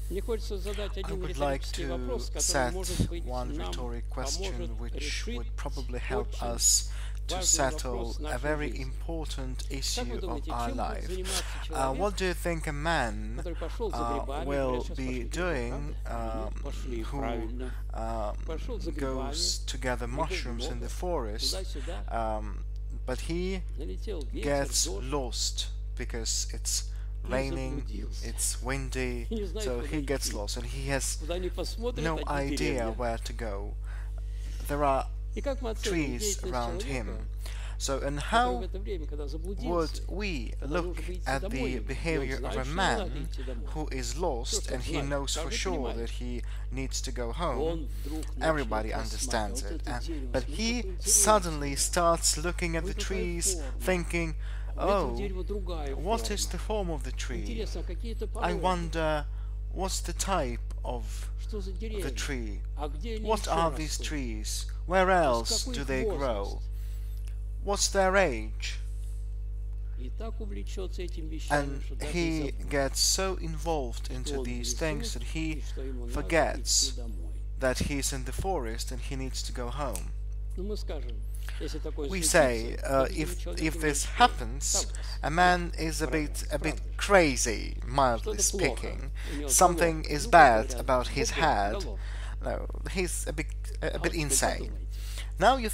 Мне хочется задать I один would like риторический to вопрос, который, set может быть, one нам rhetoric question поможет which решить would probably help очень us to важный settle вопрос a нашей very жизни. important Как вы issue of думаете, our чем будет life. заниматься человек, What do you think a man который пошел за грибами, говорят, will сейчас be пошли грибы, doing правда? Ну, пошли, who правильно. Пошел за грибами, goes to gather грибов mushrooms in the много, forest, туда-сюда, but he налетел ветер, gets дождь lost because it's и raining, заблудился. it's windy, И не знает, so куда he gets идти. lost and he has Куда ни посмотрит, no одни idea деревья. where to go. There are И как мы оценим trees деятельность around человека, him. So, and который в how это время, когда would заблудился, we когда look нужно бы идти at домой, the и он behavior of знает, a что ему надо man идти домой. who is Кто lost что and he знает, knows for каждый sure понимает. that he needs to go home? Он вдруг начнет Everybody understands рассматривать it, это дерево, but смотри, he какое suddenly интересное. starts looking at Ой, the какая trees, форма. thinking, А у этого oh, дерева другая what is форма. the form of the tree? Интересно, какие-то I породы. wonder, what's the type of Что за the деревья? tree? А где они What еще are these растут? trees? Where То else есть какой do их they grow? возраст? What's their age? И так увлечется этим вещами, And что даже и he забудет, gets so involved что into он в these лесу things that и he что ему надо forgets идти домой. that he's in the forest and he needs to go home. Ну, мы скажем, если такое We случится, say, то, видимо, if человек if думает, this что happens, там a man is a правда bit же. crazy, mildly Что-то плохо. speaking. У него Something головка. is Ну, как bad говорят, about his бобок, head. головка. No, he's a А bit вот теперь insane. подумайте, Now you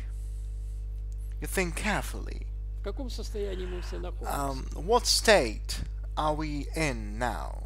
think carefully. в каком состоянии мы все находимся? What state are we in now?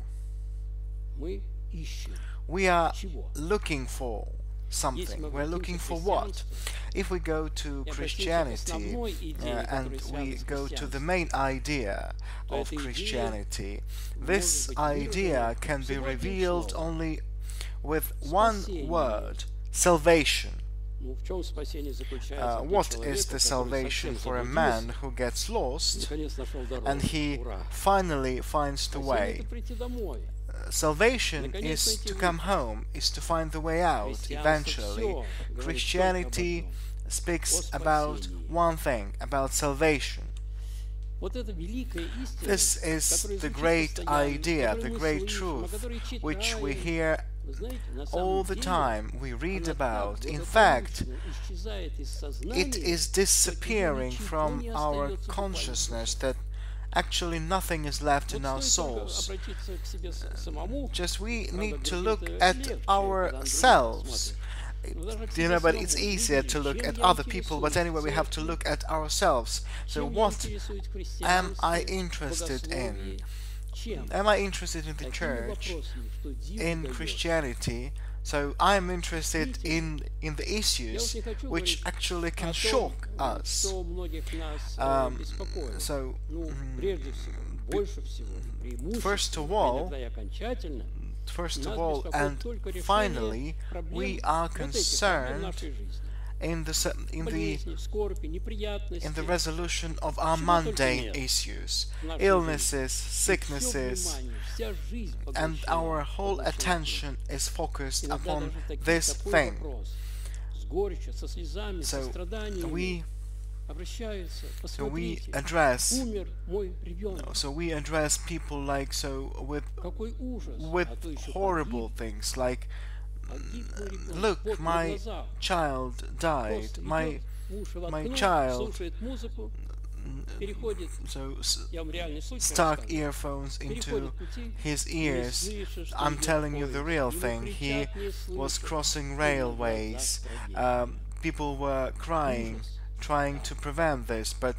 Мы ищем. We are Чего? looking for something. We're looking for what? If we go to Christianity and we go to the main idea of Christianity, this idea can be revealed only with one word: salvation. Ну, в чем спасение заключается для What человека, is the который salvation совсем for a заблудился man who gets и lost наконец нашел дорогу? and he Ура! finally finds the Спасение — way? это прийти домой. Salvation is to come home, is to find the way out eventually. Christianity speaks about one thing, about salvation. Вот эта великая истина, This is которую the звучит great постоянно, idea, которую the мы great слышим, о truth, которой which we читаем. hear Вы знаете, на all самом the деле time, we read она about. так In fact, благополучно исчезает из сознания, it is что disappearing ничего from не our остается буквально в consciousness душе. that actually nothing is left in our Вот стоит только souls. обратиться к себе самому, Just we правда, need to говорит, look это at легче, когда на других ourselves. посмотришь. Но даже к You себе know, but it's самому. easier Люди, to look чем at я other people, but интересуюсь anyway, we have to церковью, look at ourselves. So, чем я what интересуюсь в am I христианстве, interested in? богословии, чем? Am I interested in the Такими church, вопросами, что диву in даёшь. Christianity? So, I'm interested in the Я issues вот не хочу which говорить actually can о том, shock us. что многих нас беспокоит. So, Ну, прежде всего, больше всего, first of преимущественно, all, иногда и окончательно, first of нас all, беспокоит and только решение finally, проблем, we are вот этих проблем concerned нашей жизни. in Болезни, скорби, неприятности. in the resolution of our Чего только mundane нет issues, в нашей illnesses, жизни. И всё sicknesses, внимание, вся жизнь and поглощена our whole этим. attention is focused Иногда upon даже this такой thing. вопрос с горечью, со слезами, со So страданиями we обращаются, so we посмотрите, address умер мой ребенок. people like so Какой ужас, with а то еще horrible погиб, things like, погиб мой ребенок. look, Вот на my глазах. child died, Просто my идет в уши my воткнул, child слушает музыку, переходит, so я вам реальный случай stuck рассказываю, earphones into переходит пути, his не ears. слышит, что I'm идет telling you поезд. the real Ему thing. He кричат, не was слышит. crossing И на глазах railways. трагедия. People were crying, Ужас. trying to prevent this, but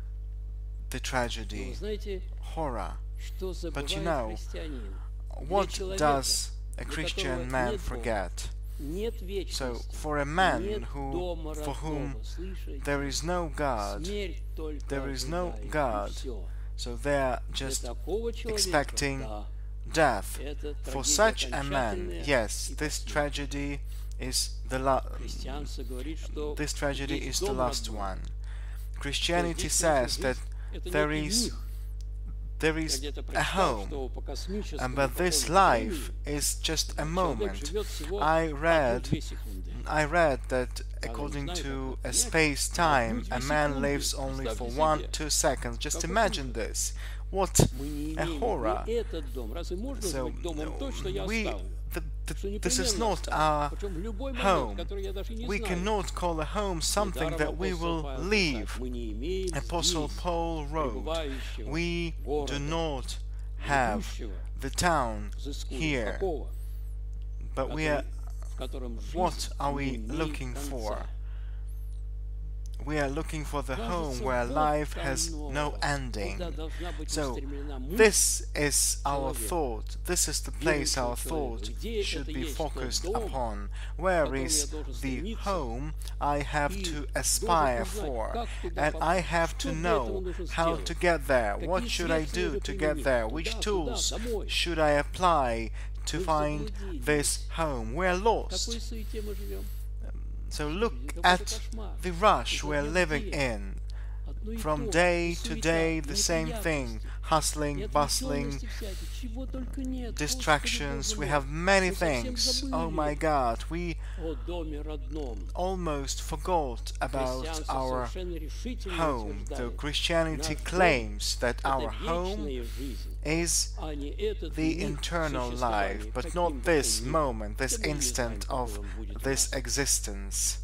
the Но вы tragedy, знаете, horror. что But you забывает know, христианин? what человека, does a для которого Christian man нет Бога, forget? нет So, вечности, for a man нет дома for whom родного, слышите? there is no God, Смерть только there is no ожидает, и God, всё. so they are Для just такого человека, expecting да, death. это For трагедия such a man, окончательная yes, и this последняя. tragedy is Христианство говорит, что this tragedy есть is the дом last родной. one. То Christianity есть says жизнь that — это there некий is мир. there Я is где-то a прочитал, home, что по космическому but this какому-то life времени is just a человек moment. живет всего I read 1-2 секунды. I read that не according знаю, to как a это понять. space time, a 1-2 man секунды. lives only for Представьте себе. 1-2 seconds. Just Какой imagine ужас. this. What a horror! So this is not our home. We cannot call a home something that we will leave. Apostle Paul wrote, we do not have the town here, but what are we looking for? We are looking for the home where life has no ending. So this is our thought, this is the place our thought should be focused upon. Where is the home I have to aspire for? And I have to know how to get there. What should I do to get there? Which tools should I apply to find this home? We're lost. So look at the rush we're living in. From day to day, the same thing. Hustling, bustling, distractions. We have many things. Oh my God, we almost forgot about our home. Though Christianity claims that our home is the eternal life, but not this moment, this instant of this existence.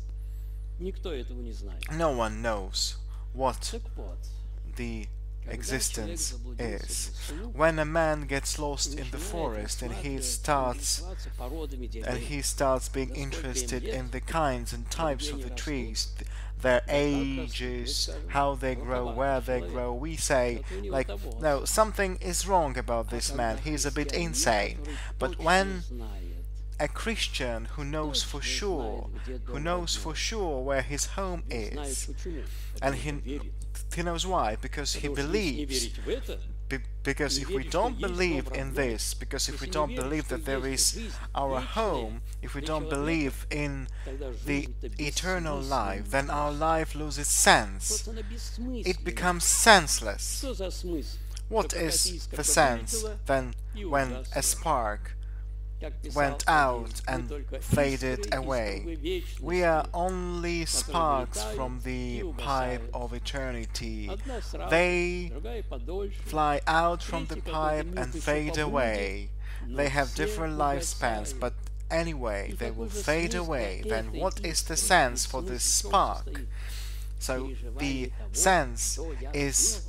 No one knows what the existence is. When a man gets lost in the forest and he starts being interested in the kinds and types of the trees, their ages, how they grow, where they grow, we say, like, no, something is wrong about this man, he's a bit insane. But when a Christian who knows for sure where his home is, and he knows why, because he believes. Because if we don't believe in this, because if we don't believe that there is our home, if we don't believe in the eternal life, then our life loses sense. It becomes senseless. What is the sense then when a spark went out and faded away? We are only sparks from the pipe of eternity. They fly out from the pipe and fade away. They have different lifespans, but anyway, they will fade away. Then what is the sense for this spark? So the sense is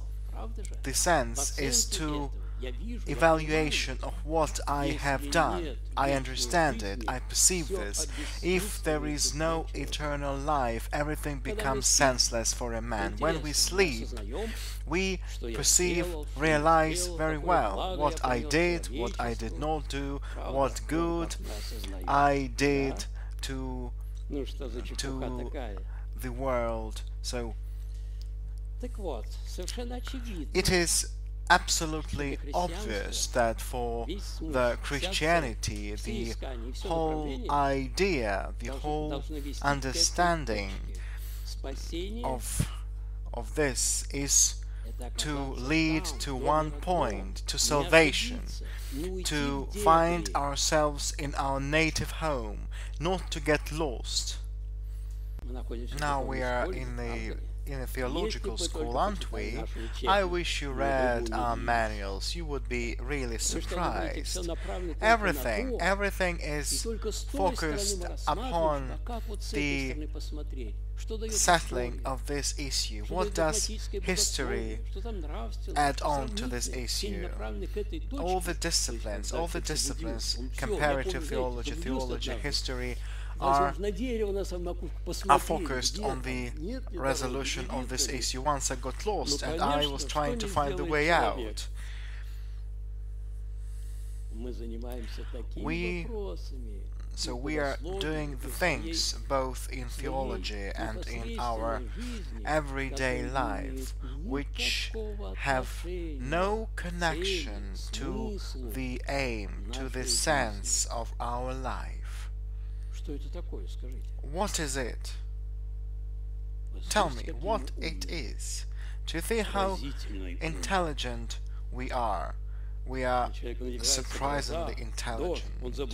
to evaluation of what I have done. I understand it, I perceive this. If there is no eternal life, everything becomes senseless for a man. When we sleep, we perceive, realize very well what I did, what I did not do, what good I did to the world. So it is absolutely obvious that for the Christianity, the whole idea, the whole understanding of this is to lead to one point, to salvation, to find ourselves in our native home, not to get lost. Now we are in a theological school, aren't we? I wish you read our manuals. You would be really surprised. Everything is focused upon the settling of this issue. What does history add on to this issue? All the disciplines, comparative theology, history, are focused on the resolution of this issue. Once I got lost and I was trying to find the way out. So we are doing the things both in theology and in our everyday life which have no connection to the aim, to the sense of our life. What is it? Tell me what it is. Do you think how intelligent we are? We are surprisingly intelligent.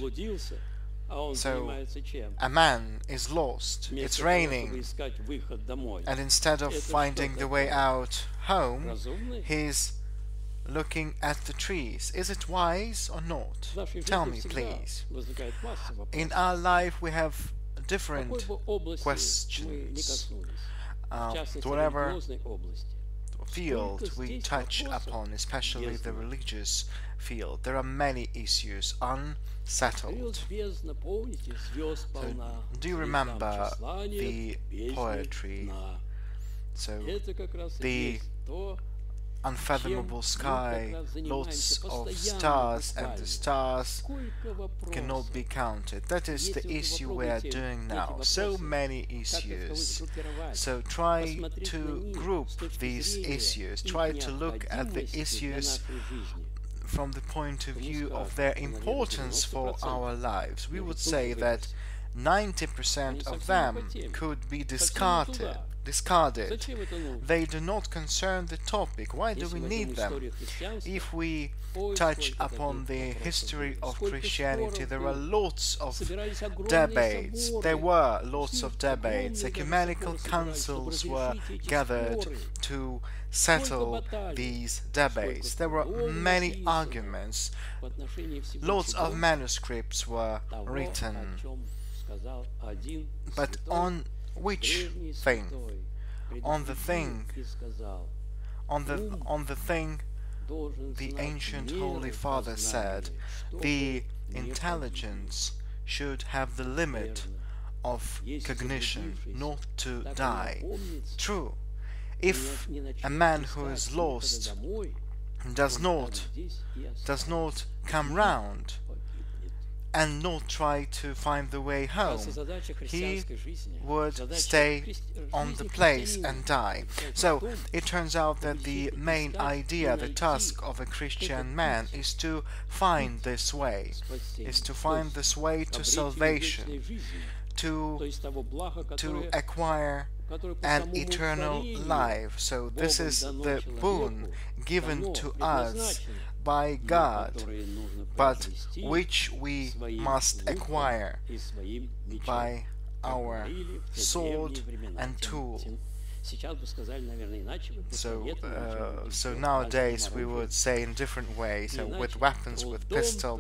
So a man is lost, it's raining, and instead of finding the way out home, he's looking at the trees. Is it wise or not? Tell me, please. In our life we have different questions. Whatever field we touch upon, especially the religious field, there are many issues unsettled. So, do you remember the poetry? So, the unfathomable sky, lots of stars, and the stars cannot be counted. That is the issue we are doing now. So many issues. So try to group these issues. Try to look at the issues from the point of view of their importance for our lives. We would say that 90% of them could be discarded. They do not concern the topic. Why do we need them? If we touch upon the history of Christianity, there are lots of debates. There were lots of debates. Ecumenical councils were gathered to settle these debates. There were many arguments. Lots of manuscripts were written. But on which thing? On the thing the ancient Holy Father said, the intelligence should have the limit of cognition, not to die. True, if a man who is lost does not come round and not try to find the way home, he would stay on the place and die. So it turns out that the main idea, the task of a Christian man is to find this way, to salvation, to acquire an eternal life. So this is the boon given to us by God, but which we must acquire by our sword and tool. So nowadays we would say in different ways, so with weapons, with pistol,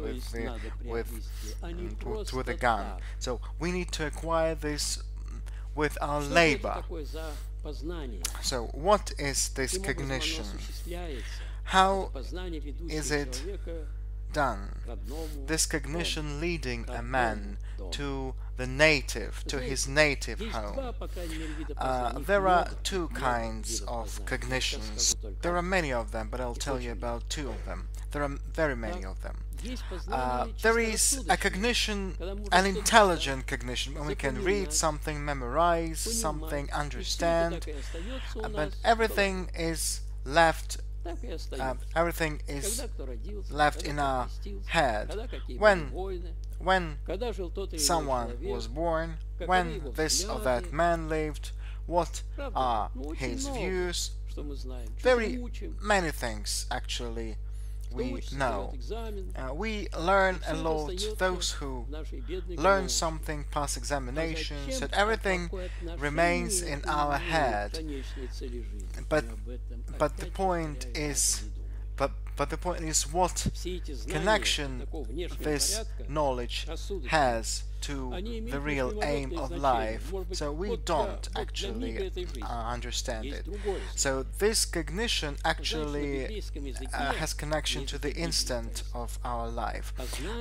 with a gun. So we need to acquire this with our labor. So what is this cognition? How is it done? This cognition leading a man to his native home. There are two kinds of cognitions. There are many of them, but I'll tell you about two of them. There are very many of them. There is a cognition, an intelligent cognition, when we can read something, memorize something, understand, but everything is left in our head. When someone was born, when this or that man lived, what are his views, very many things actually we know. We learn a lot. Those who learn something, pass examinations, and everything remains in our head. But the point is, what connection this knowledge has to the real aim of life. So we don't actually understand it. So this cognition actually has connection to the instant of our life.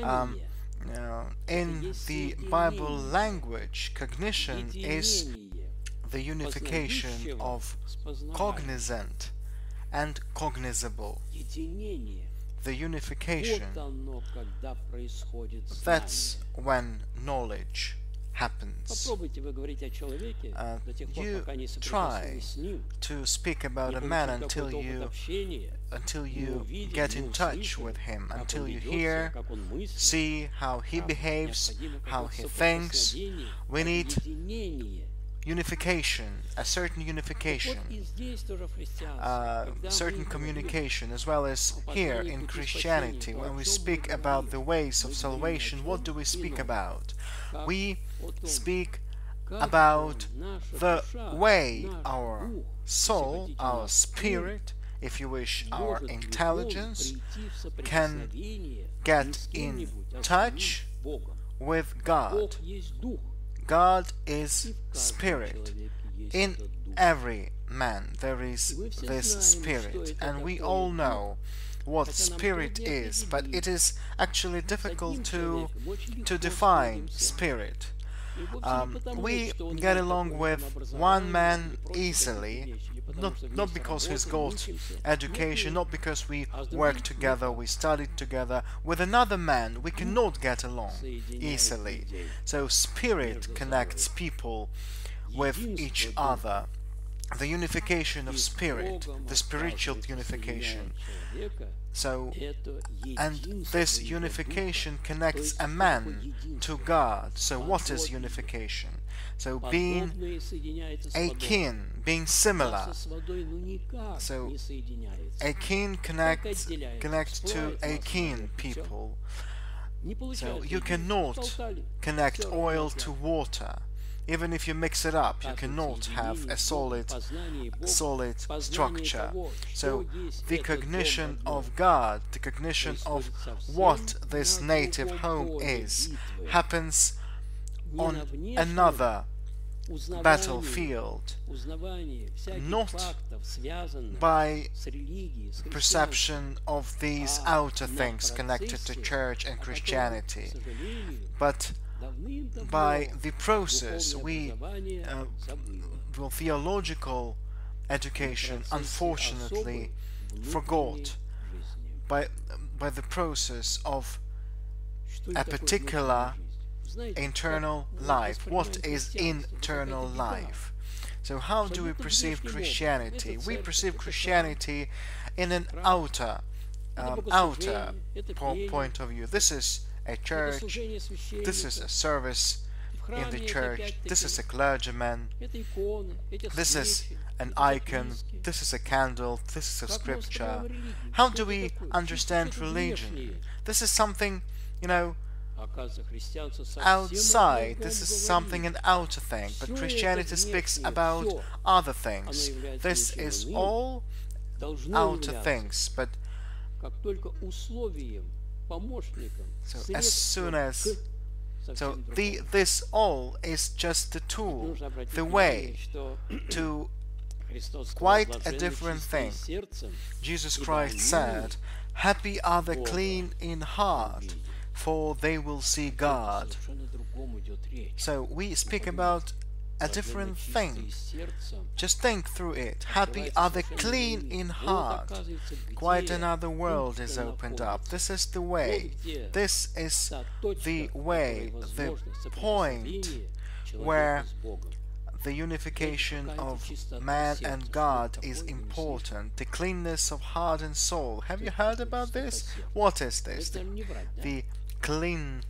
In the Bible language, cognition is the unification of cognizant and cognizable. The unification, that's when knowledge happens. You try to speak about a man until you get in touch with him, until you hear, see how he behaves, how he thinks. We need unification, a certain unification, certain communication, as well as here in Christianity. When we speak about the ways of salvation, what do we speak about? We speak about the way our soul, our spirit, if you wish, our intelligence, can get in touch with God. God is Spirit. In every man there is this Spirit, and we all know what Spirit is, but it is actually difficult to define Spirit. We get along with one man easily, not because he's got education, not because we work together, we studied together. With another man we cannot get along easily. So Spirit connects people with each other. The unification of Spirit, the spiritual unification. So, and this unification connects a man to God. So what is unification? So being akin, being similar. So akin connects to akin people. So you cannot connect oil to water. Even if you mix it up, you cannot have a solid structure. So the cognition of God, the cognition of what this native home is, happens on another battlefield, not by perception of these outer things connected to church and Christianity, but by the process. Theological education unfortunately forgot by the process of a particular internal life. What is internal life? So how do we perceive Christianity? We perceive Christianity in an outer point of view. This is a church, this is a service in the church, this is a clergyman, this is an icon, this is a candle, this is a scripture. How do we understand religion? This is something, outside, this is something an outer thing, but Christianity speaks about other things. This is all outer things, but so as soon as this all is just the tool, the way to quite a different thing. Jesus Christ said, "Happy are the clean in heart, for they will see God." So we speak about a different thing. Just think through it. Happy are the clean in heart. Quite another world is opened up. This is the way. This is the way, the point where the unification of man and God is important. The cleanness of heart and soul. Have you heard about this? What is this? The clean,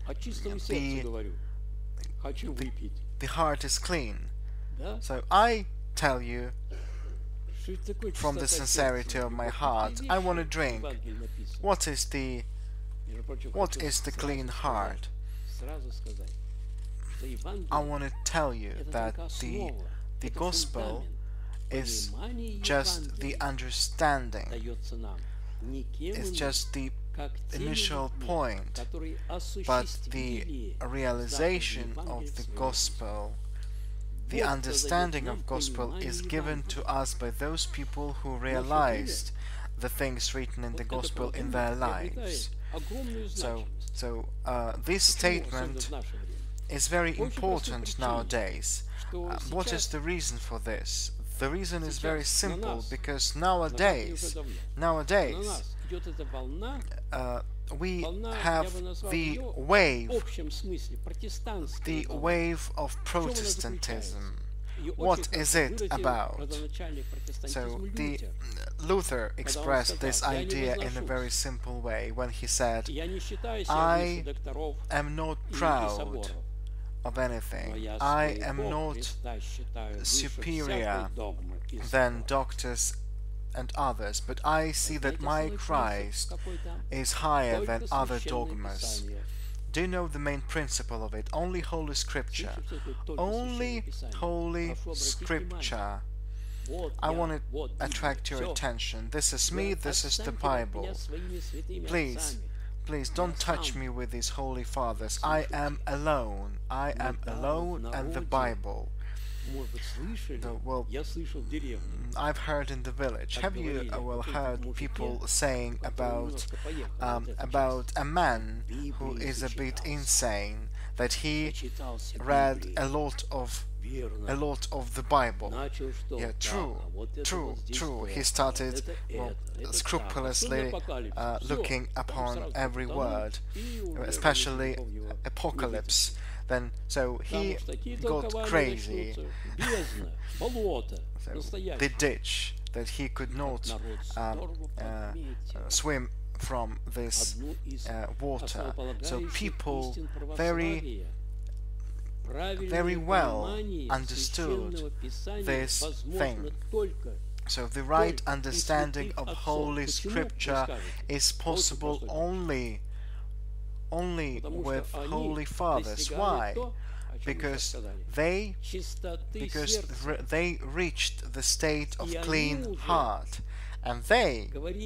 the heart is clean. So I tell you from the sincerity of my heart, I want to drink. What is the clean heart? I want to tell you that the gospel is just the understanding. It's just the initial point, but the realization of the gospel, the understanding of gospel, is given to us by those people who realized the things written in the gospel in their lives. So this statement is very important nowadays. What is the reason for this? The reason is very simple, because nowadays we have the wave of Protestantism. What is it about? So Luther expressed this idea in a very simple way when he said, "I am not proud of anything. I am not superior than doctors and others, but I see that my Christ is higher than other dogmas." Do you know the main principle of it? Only Holy Scripture. Only Holy Scripture I want to attract your attention. This is me, this is the Bible. Please don't touch me with these holy fathers. I am alone. I am alone and the Bible. Well, I've heard in the village. Have you heard people saying about a man who is a bit insane, that he read a lot of the Bible? Yeah, true. He started scrupulously looking upon every word, especially Apocalypse. Then, so he got crazy. So, the ditch that he could not swim from this water. So people very well understood this thing. So the right understanding of Holy Scripture is possible only with Holy Fathers. Why? Because they reached the state of clean heart, and they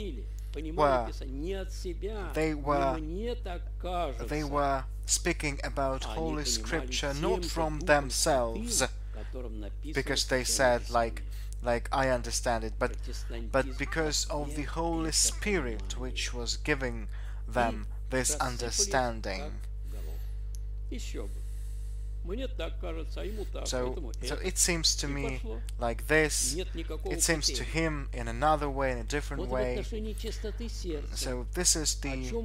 were speaking about Holy Scripture not from themselves, because they said like I understand it, but because of the Holy Spirit which was giving them this understanding. So it seems to me like this, it seems to him in another way, in a different way. So this is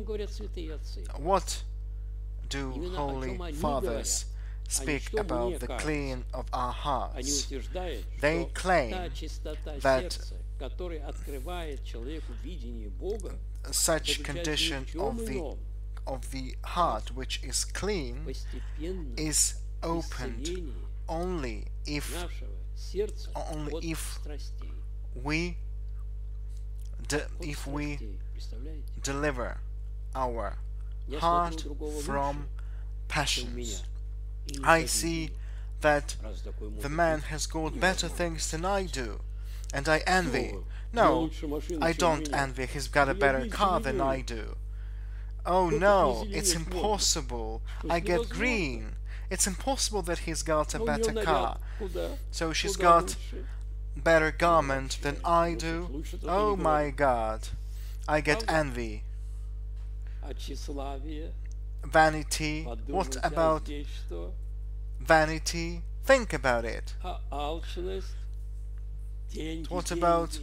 what do Holy Fathers speak about the clean of our hearts? They claim that such condition of the heart which is clean is opened only if we deliver our heart from passions. I see that the man has got better things than I do, and I envy. No, I don't envy. He's got a better car than I do. Oh no, it's impossible. I get green. It's impossible that he's got a better car. So she's got better garment than I do. Oh my God, I get envy. Vanity. What about vanity? Think about it. What about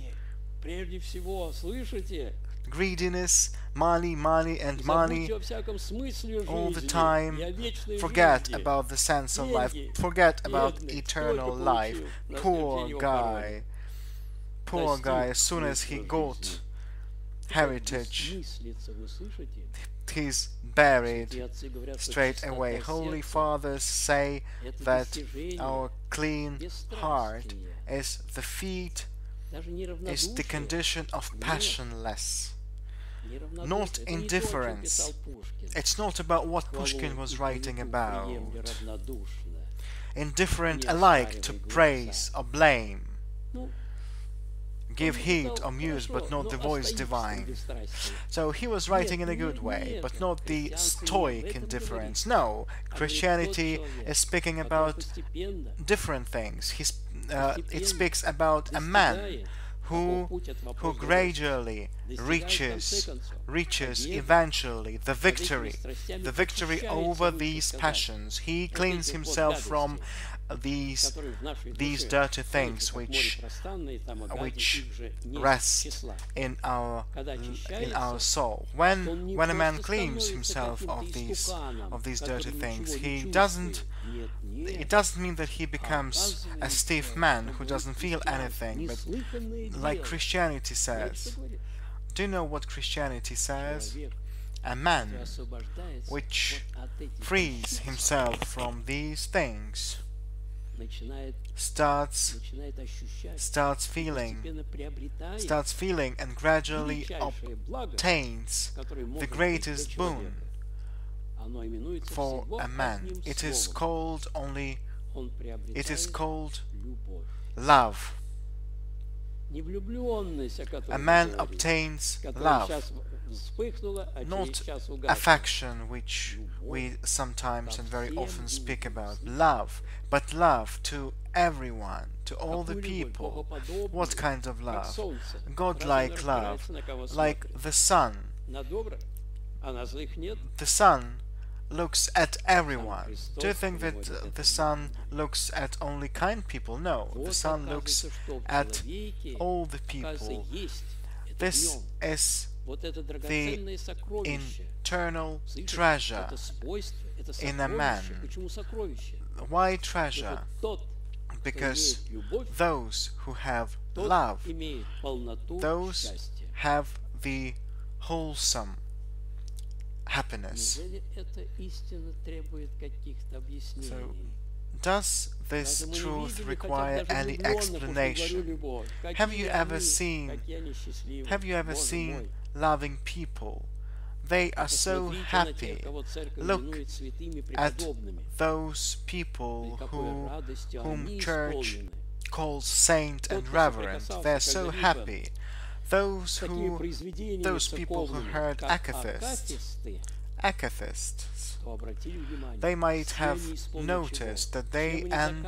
greediness, money and money all the time? Forget about the sense of life. Forget about eternal life. Poor guy. As soon as he got heritage, he's buried straight away. Holy Fathers say that our clean heart is the condition of passionless, not indifference. It's not about what Pushkin was writing about. Indifferent alike to praise or blame. Give heed or muse, but not the voice divine. So he was writing in a good way, but not the stoic indifference. No, Christianity is speaking about different things. It speaks about a man who gradually reaches eventually the victory over these passions. He cleans himself from these dirty things which rest in our soul. When a man cleans himself of these dirty things, it doesn't mean that he becomes a stiff man who doesn't feel anything, but like Christianity says. Do you know what Christianity says? A man which frees himself from these things starts feeling and gradually obtains the greatest boon for a man. It is called love. A man obtains love, not affection, which we sometimes and very often speak about. Love, but love to everyone, to all the people. What kind of love? God-like love, like the sun. The sun looks at everyone. Do you think that the sun looks at only kind people? No, the sun looks at all the people. This is the internal treasure in a man. Why treasure? Because those who have love, those have the wholesome happiness. So, does this truth require any explanation? Have you ever seen loving people? They are so happy. Look at those people whom church calls saint and reverend. They're so happy. Those people who heard acathists, they might have noticed that they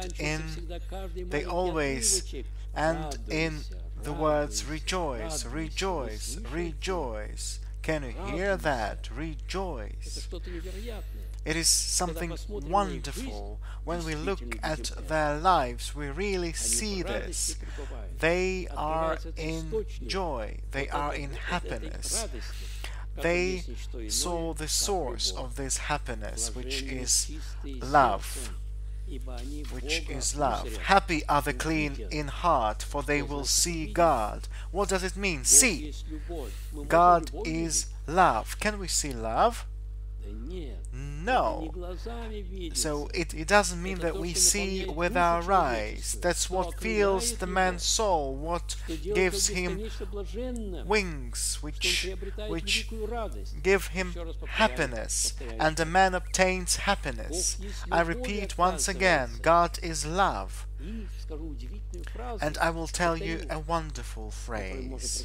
always end in the words rejoice, rejoice, rejoice. Can you hear that? Rejoice. It is something wonderful. When we look at their lives, we really see this. They are in joy. They are in happiness. They saw the source of this happiness, which is love. Happy are the clean in heart, for they will see God. What does it mean? See. God is love. Can we see love? No. So it doesn't mean that we see with our eyes. That's what fills the man's soul, what gives him wings, which give him happiness, and a man obtains happiness. I repeat once again, God is love. And I will tell you a wonderful phrase,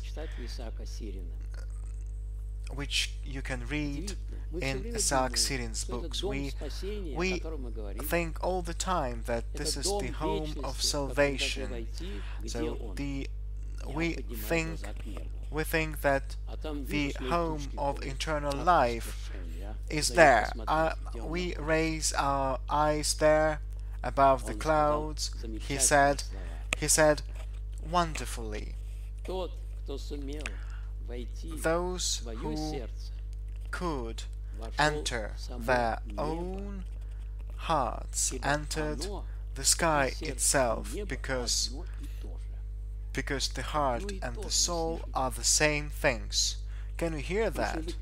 which you can read in Isaac Sirin's books. We think all the time that this is the home of salvation. So we think that the home of eternal life is there. We raise our eyes there above the clouds. He said wonderfully, those who could enter their own hearts entered the sky itself, because the heart and the soul are the same things. Can you hear that?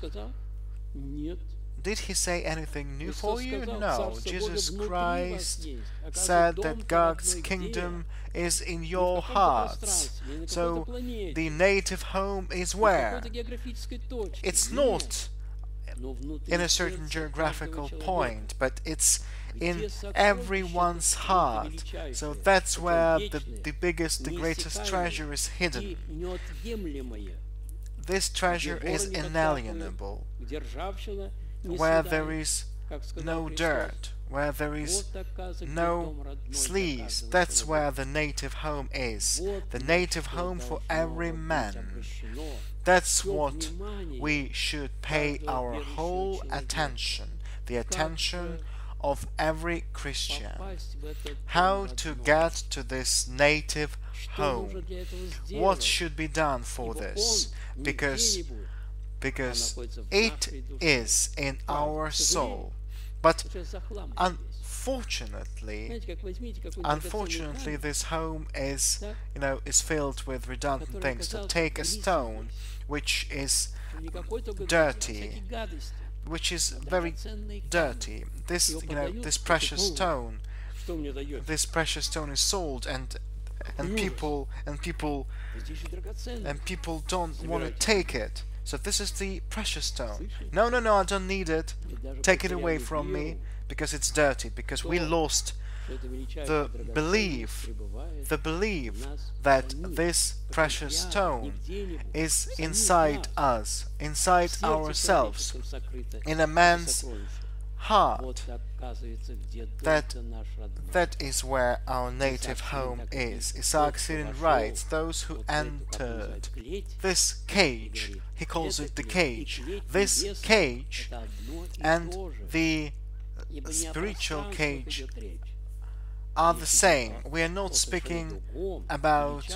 Did he say anything new for you? No. Jesus Christ said that God's kingdom is in your hearts. So the native home is where? It's not in a certain geographical point, but it's in everyone's heart. So that's where the biggest, the greatest treasure is hidden. This treasure is inalienable, where there is no dirt, where there is no sleaze. That's where the native home is, the native home for every man. That's what we should pay our whole attention, the attention of every Christian. How to get to this native home? What should be done for this? Because it is in our soul. But unfortunately, this home is filled with redundant things. To take a stone which is dirty, which is very dirty. This precious stone is sold, and people don't want to take it. So this is the precious stone. No, I don't need it. Take it away from me, because it's dirty, because we lost the belief that this precious stone is inside us, inside ourselves, in a man's heart. That is where our native home is. Isaac Sirin writes, those who entered this cage, he calls it the cage, this cage and the spiritual cage are the same. We're not speaking about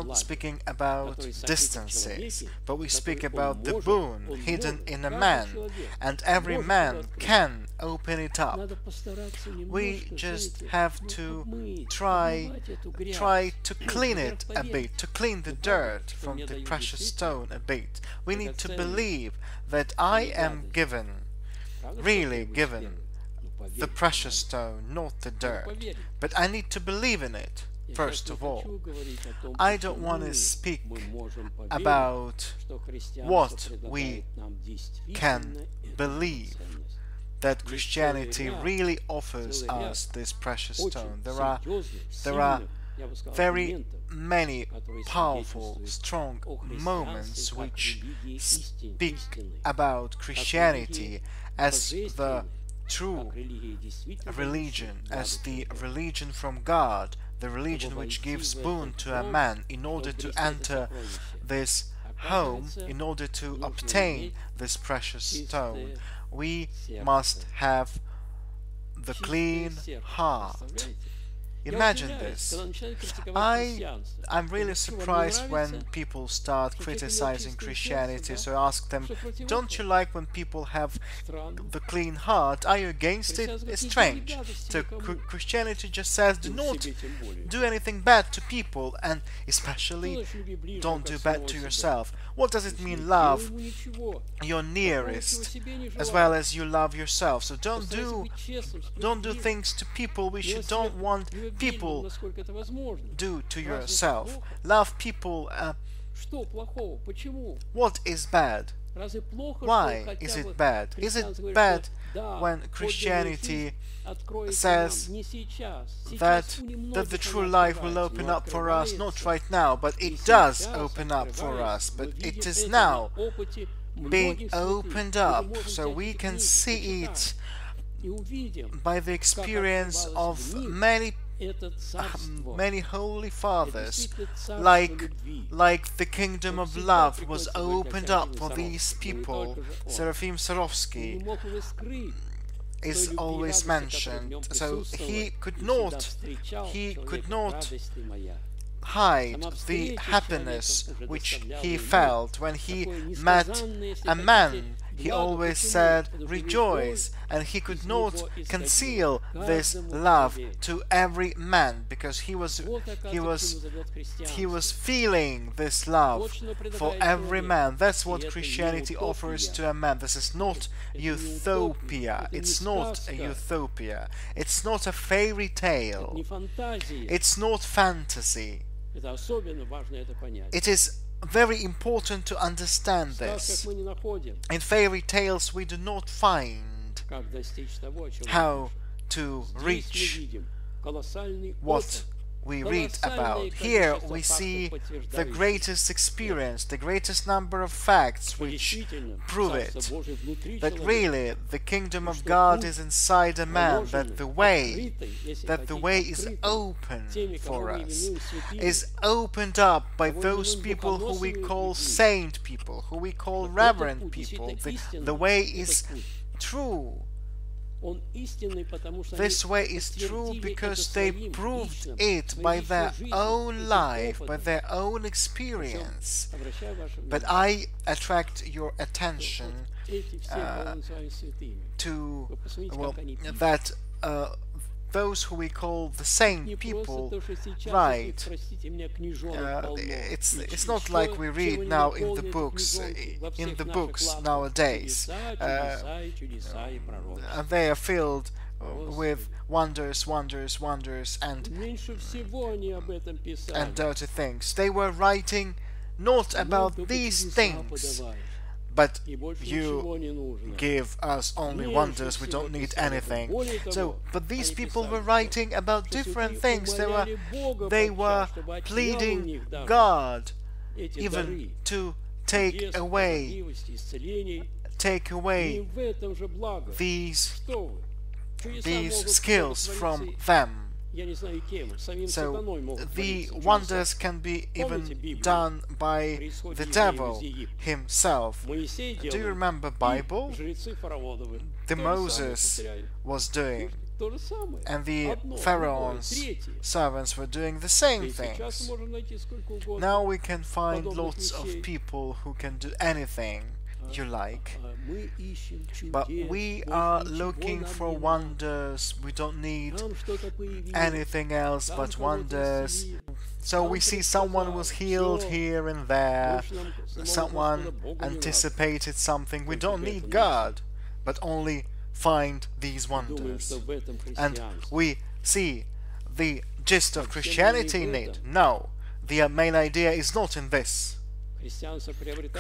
distances, but we speak about the boon hidden in a man, and every man can open it up. We just have to try to clean it a bit, to clean the dirt from the precious stone a bit. We need to believe that I am given, really given, the precious stone, not the dirt. But I need to believe in it, first of all. I don't want to speak about what we can believe that Christianity really offers us this precious stone. There are very many powerful, strong moments which speak about Christianity as the true religion, as the religion from God, the religion which gives boon to a man in order to enter this home, in order to obtain this precious stone. We must have the clean heart. Imagine this. I'm really surprised when people start criticizing Christianity, so I ask them, don't you like when people have the clean heart? Are you against it? It's strange. So Christianity just says, do not do anything bad to people, and especially don't do bad to yourself. What does it mean, love your nearest as well as you love yourself? So don't do things to people which you don't want people do to yourself. Love people. What is bad? Why is it bad? Is it bad when Christianity says that the true life will open up for us? Not right now, but it does open up for us. But it is now being opened up, so we can see it by the experience of many holy fathers, like the kingdom of love was opened up for these people. Seraphim Sarovsky is always mentioned, so he could not hide the happiness which he felt when he met a man. He always said, rejoice, and he could not conceal this love to every man, because he was feeling this love for every man. That's what Christianity offers to a man. This is not utopia. It's not a utopia. It's not a fairy tale. It's not fantasy. It is very important to understand this. In fairy tales we do not find how to reach what we read about. Here we see the greatest experience, the greatest number of facts which prove it, that really the kingdom of God is inside a man, that the way is open for us, is opened up by those people who we call saint people, who we call reverend people. The way is true. This way is true because they proved it by their own life, by their own experience. But I attract your attention to that those who we call the saint people, right? It's not like we read now in the books nowadays. And they are filled with wonders, and dirty things. They were writing not about these things, but и больше you ничего не нужно. give us only Меньше wonders, we всего don't need писали. anything. Более того, So, but these они people писали, were что writing about different святые things. умоляли Бога They подчас, were чтобы отнял у pleading них даже God эти even дары to take чудес, away прозорливости, исцелений. take И away им в этом же благо. these Что вы? Чудеса these могут skills твориться, from them. я не знаю кем, самим So сатаной могут the твориться wonders чудеса. can be Помните even Библию? done by При исходе the евреев devil из Египта. himself. Моисей Do you делал, remember и Bible? жрецы фараоновы. The То же самое, Moses повторяю. was doing, То же самое. and the Одно, другое, Pharaoh's третье. servants were doing the same И сейчас things. можно найти сколько угодно. Now we can find подобных lots of вещей. people who can do anything you like. Мы ищем But чудес, we больше are ничего looking нам for не надо. wonders. We don't need Там что-то появилось, anything else там but кого-то wonders. исцелили. So we see someone was healed here and there. Больше нам самого Someone Господа Бога не надо. anticipated something. We don't Только need это God, but only find these Думаем, wonders. что в этом And христианство. we see the gist of Вообще Christianity in не в it. этом. No, the main idea is not in this. Христианство приобретается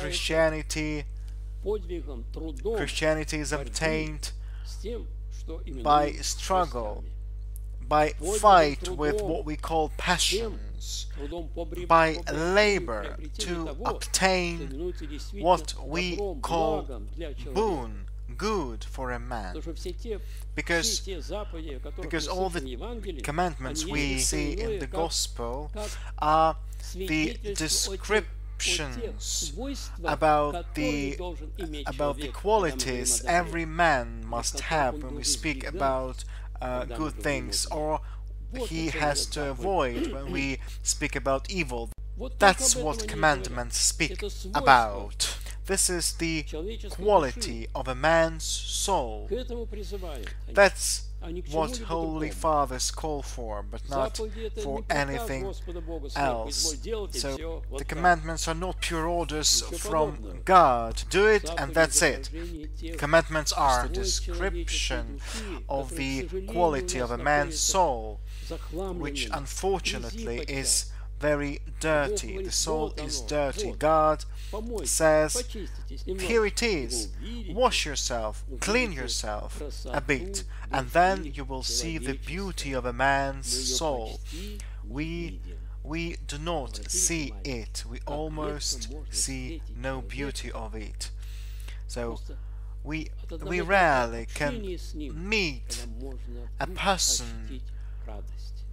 подвигом, трудом, Christianity is борьбы obtained с тем, что именуем by struggle, страстями. by Подвигом, fight with трудом, what we call тем, passions, трудом по by приобретению labor to того, что obtain именуется действительно what we добром, call благом для человека. boon, good for a man. Потому что все те заповеди, о которых Because мы all слышим в the Евангелии, commandments они we есть see не что in иное, the как gospel как are the свидетельство о тех descriptions свойствах, about которые должен иметь the человек, qualities когда мы говорим о добре. every man must которых have он when we должен speak избегать, about когда мы good говорим о things, зле. or Вот he о чем has говорят to заповеди. avoid when we speak about evil. Вот только That's об этом what они и commandments говорят. speak Это свойство about. This is the человеческой quality души. of a man's soul. К этому призывают они. That's А ни к what чему-либо Holy другому. Fathers call for, but not Заповеди это for не приказ anything Господа Бога сверху. else. Изволь делать, и So всё. Вот the так. commandments are not pure orders Ничего from подобного. God. Do it and Заповеди that's it. изображение тех Commandments are a свойств description человеческой души, of которые, the к сожалению, quality у of a нас man's находятся soul, захламленными, which в грязи unfortunately подчас. is very dirty. говорит, The soul вот is оно, dirty. вот. God Помойтесь, says, почиститесь немного, here it и is. вы увидите Wash yourself, clean увидите yourself красоту a bit, and души then you will see the beauty of a man's Мы её soul. почти не We видим. we do not Обратите see внимание, it. We как almost редко можно see встретить no человека, beauty of it. So просто we от одного we только rarely can общения с ним, meet когда можно a вдруг person. ощутить радость.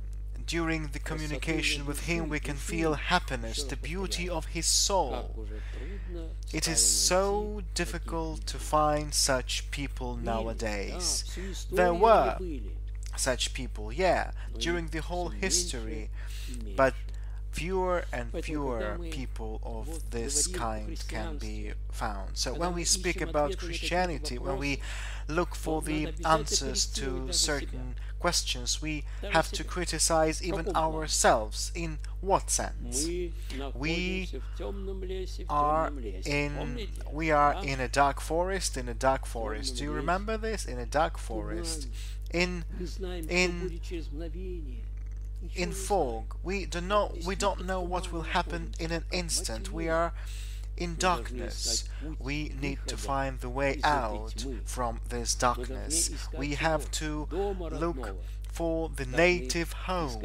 During the communication with him we can feel happiness, the beauty of his soul. Как уже трудно It is стало so найти difficult to таких find such people людей. nowadays. Да, всю историю There они were были, such people, yeah, но during их the whole всё history, меньше и but меньше. fewer and Поэтому, fewer когда мы people of вот this говорим о kind can be христианстве, found. So когда when we мы speak ищем about ответы на какие-то Christianity, when we вопросы, look for то the надо обязательно answers to корректировать даже certain questions, we Даже have to себя. criticize В even каком плане? ourselves. In what sense? Мы находимся в темном лесе, в Are темном лесе. in Помните? we are Да? in a dark forest, in a dark forest. Do you лесе. remember this? In a dark forest. In Мы знаем, что in будет через мгновение. Ничего in не fog. We don't know what will happen in an instant. We are in darkness. We need to find the way out from this darkness. We have to look for the native home.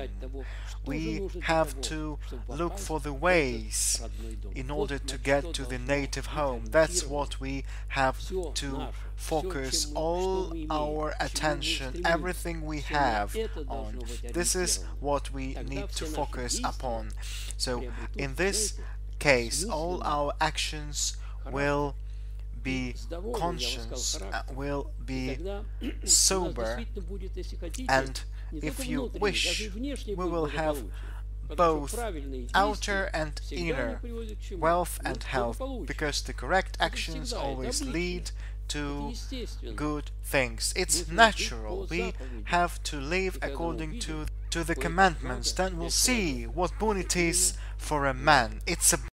We have to look for the ways in order to get to the native home. That's what we have to focus all our attention, everything we have on. This is what we need to focus upon. So in this case, all our actions will be conscious, will be sober, and if you wish, we will have both outer and inner wealth and health, because the correct actions always lead to good things. It's natural. We have to live according to the commandments. Then we'll see what boon it is for a man. It's a